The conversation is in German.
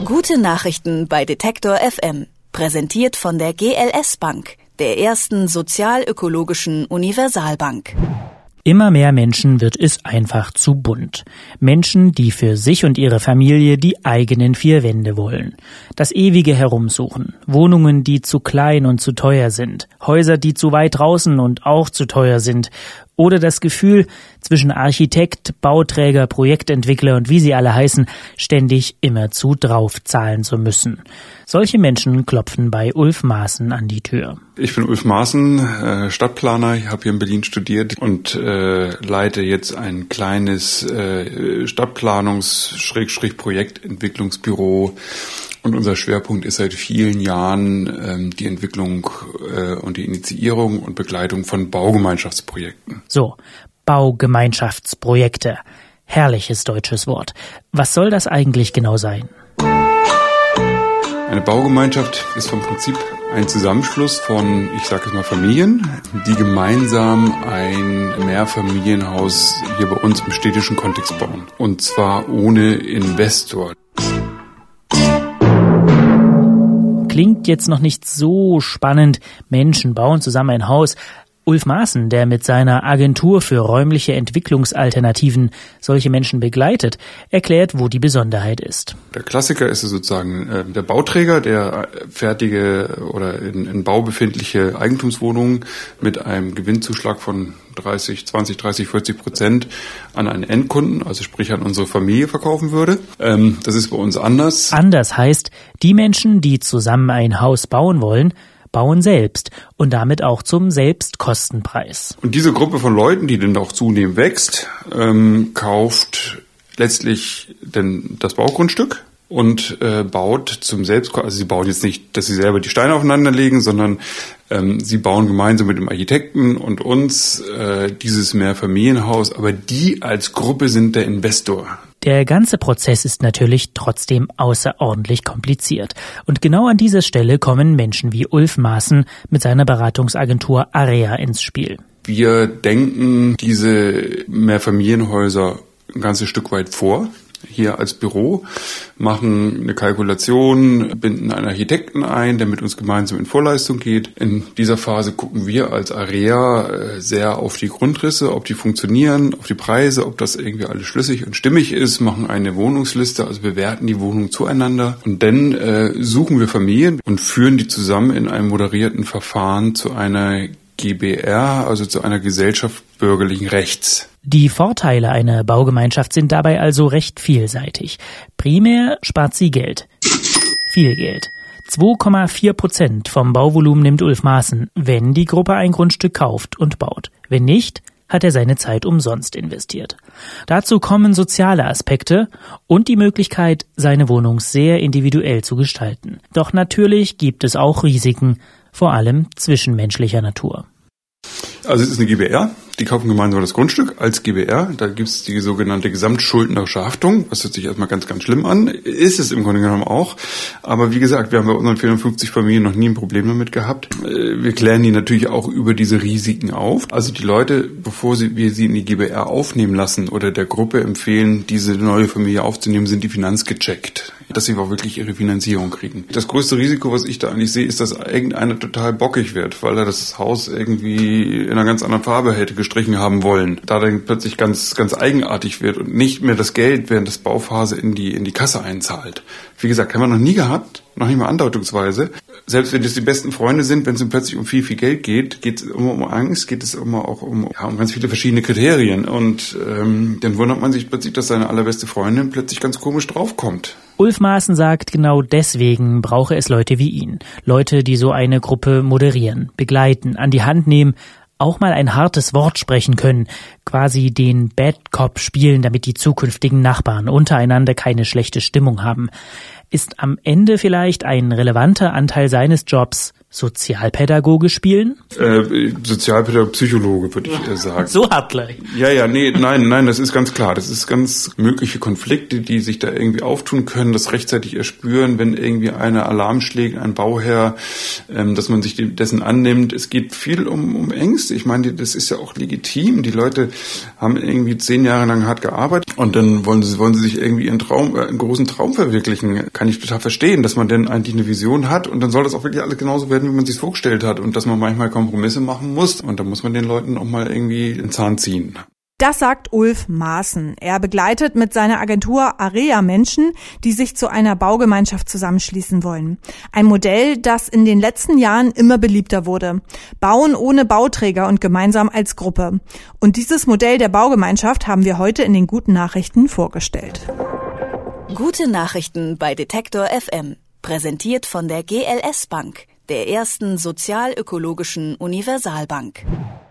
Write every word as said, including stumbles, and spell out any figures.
Gute Nachrichten bei Detektor F M. Präsentiert von der G L S Bank, der ersten sozial-ökologischen Universalbank. Immer mehr Menschen wird es einfach zu bunt. Menschen, die für sich und ihre Familie die eigenen vier Wände wollen. Das ewige Herumsuchen. Wohnungen, die zu klein und zu teuer sind. Häuser, die zu weit draußen und auch zu teuer sind. Oder das Gefühl, zwischen Architekt, Bauträger, Projektentwickler und wie sie alle heißen, ständig immerzu draufzahlen zu müssen. Solche Menschen klopfen bei Ulf Maaßen an die Tür. Ich bin Ulf Maaßen, äh, Stadtplaner. Ich habe hier in Berlin studiert und äh, leite jetzt ein kleines äh, Stadtplanungs-Projektentwicklungsbüro. Und unser Schwerpunkt ist seit vielen Jahren ähm, die Entwicklung äh, und die Initiierung und Begleitung von Baugemeinschaftsprojekten. So, Baugemeinschaftsprojekte. Herrliches deutsches Wort. Was soll das eigentlich genau sein? Eine Baugemeinschaft ist vom Prinzip ein Zusammenschluss von, ich sage jetzt mal Familien, die gemeinsam ein Mehrfamilienhaus hier bei uns im städtischen Kontext bauen. Und zwar ohne Investor. Klingt jetzt noch nicht so spannend. Menschen bauen zusammen ein Haus. Ulf Maaßen, der mit seiner Agentur für räumliche Entwicklungsalternativen solche Menschen begleitet, erklärt, wo die Besonderheit ist. Der Klassiker ist sozusagen äh, der Bauträger, der fertige oder in, in Bau befindliche Eigentumswohnungen mit einem Gewinnzuschlag von dreißig, zwanzig, dreißig, vierzig Prozent an einen Endkunden, also sprich an unsere Familie verkaufen würde. Ähm, das ist bei uns anders. Anders heißt, die Menschen, die zusammen ein Haus bauen wollen, bauen selbst und damit auch zum Selbstkostenpreis. Und diese Gruppe von Leuten, die dann auch zunehmend wächst, ähm, kauft letztlich denn das Baugrundstück und äh, baut zum Selbstkosten. Also sie bauen jetzt nicht, dass sie selber die Steine aufeinander legen, sondern ähm, sie bauen gemeinsam mit dem Architekten und uns äh, dieses Mehrfamilienhaus. Aber die als Gruppe sind der Investor. Der ganze Prozess ist natürlich trotzdem außerordentlich kompliziert. Und genau an dieser Stelle kommen Menschen wie Ulf Maaßen mit seiner Beratungsagentur Area ins Spiel. Wir denken diese Mehrfamilienhäuser ein ganzes Stück weit vor. Hier als Büro, machen eine Kalkulation, binden einen Architekten ein, der mit uns gemeinsam in Vorleistung geht. In dieser Phase gucken wir als Area sehr auf die Grundrisse, ob die funktionieren, auf die Preise, ob das irgendwie alles schlüssig und stimmig ist, machen eine Wohnungsliste, also bewerten die Wohnungen zueinander. Und dann äh, suchen wir Familien und führen die zusammen in einem moderierten Verfahren zu einer G b R, also zu einer Gesellschaft bürgerlichen Rechts. Die Vorteile einer Baugemeinschaft sind dabei also recht vielseitig. Primär spart sie Geld. Viel Geld. zwei Komma vier Prozent vom Bauvolumen nimmt Ulf Maaßen, wenn die Gruppe ein Grundstück kauft und baut. Wenn nicht, hat er seine Zeit umsonst investiert. Dazu kommen soziale Aspekte und die Möglichkeit, seine Wohnung sehr individuell zu gestalten. Doch natürlich gibt es auch Risiken, vor allem zwischenmenschlicher Natur. Also es ist eine G b R, die kaufen gemeinsam das Grundstück als G b R. Da gibt es die sogenannte gesamtschuldnerische Haftung. Das hört sich erstmal ganz, ganz schlimm an. Ist es im Grunde genommen auch. Aber wie gesagt, wir haben bei unseren vierundfünfzig Familien noch nie ein Problem damit gehabt. Wir klären die natürlich auch über diese Risiken auf. Also die Leute, bevor sie, wir sie in die G b R aufnehmen lassen oder der Gruppe empfehlen, diese neue Familie aufzunehmen, sind die finanzgecheckt, dass sie auch wirklich ihre Finanzierung kriegen. Das größte Risiko, was ich da eigentlich sehe, ist, dass irgendeiner total bockig wird, weil er das Haus irgendwie in einer ganz anderen Farbe hätte gestrichen haben wollen. Da dann plötzlich ganz ganz eigenartig wird und nicht mehr das Geld während der Bauphase in die in die Kasse einzahlt. Wie gesagt, haben wir noch nie gehabt, noch nicht mal andeutungsweise. Selbst wenn das die besten Freunde sind, wenn es plötzlich um viel, viel Geld geht, geht es immer um Angst, geht es immer auch um, ja, um ganz viele verschiedene Kriterien. Und ähm, dann wundert man sich plötzlich, dass seine allerbeste Freundin plötzlich ganz komisch draufkommt. Ulf Maaßen sagt, genau deswegen brauche es Leute wie ihn. Leute, die so eine Gruppe moderieren, begleiten, an die Hand nehmen, auch mal ein hartes Wort sprechen können, quasi den Bad Cop spielen, damit die zukünftigen Nachbarn untereinander keine schlechte Stimmung haben. Ist am Ende vielleicht ein relevanter Anteil seines Jobs Sozialpädagoge spielen? Äh, Sozialpädagoge, Psychologe, würde ich äh, sagen. So hart gleich. Ja, ja, nee, nein, nein, das ist ganz klar. Das ist ganz mögliche Konflikte, die sich da irgendwie auftun können, das rechtzeitig erspüren, wenn irgendwie eine Alarm schlägt, ein Bauherr, ähm, dass man sich dessen annimmt. Es geht viel um, um Ängste. Ich meine, das ist ja auch legitim. Die Leute haben irgendwie zehn Jahre lang hart gearbeitet und dann wollen sie, wollen sie sich irgendwie ihren Traum, äh, einen großen Traum verwirklichen. kann ich total verstehen, dass man denn eigentlich eine Vision hat und dann soll das auch wirklich alles genauso werden, wie man sich vorgestellt hat und dass man manchmal Kompromisse machen muss und da muss man den Leuten auch mal irgendwie den Zahn ziehen. Das sagt Ulf Maaßen. Er begleitet mit seiner Agentur Area Menschen, die sich zu einer Baugemeinschaft zusammenschließen wollen. Ein Modell, das in den letzten Jahren immer beliebter wurde. Bauen ohne Bauträger und gemeinsam als Gruppe. Und dieses Modell der Baugemeinschaft haben wir heute in den guten Nachrichten vorgestellt. Gute Nachrichten bei Detektor F M. Präsentiert von der G L S Bank, der ersten sozial-ökologischen Universalbank.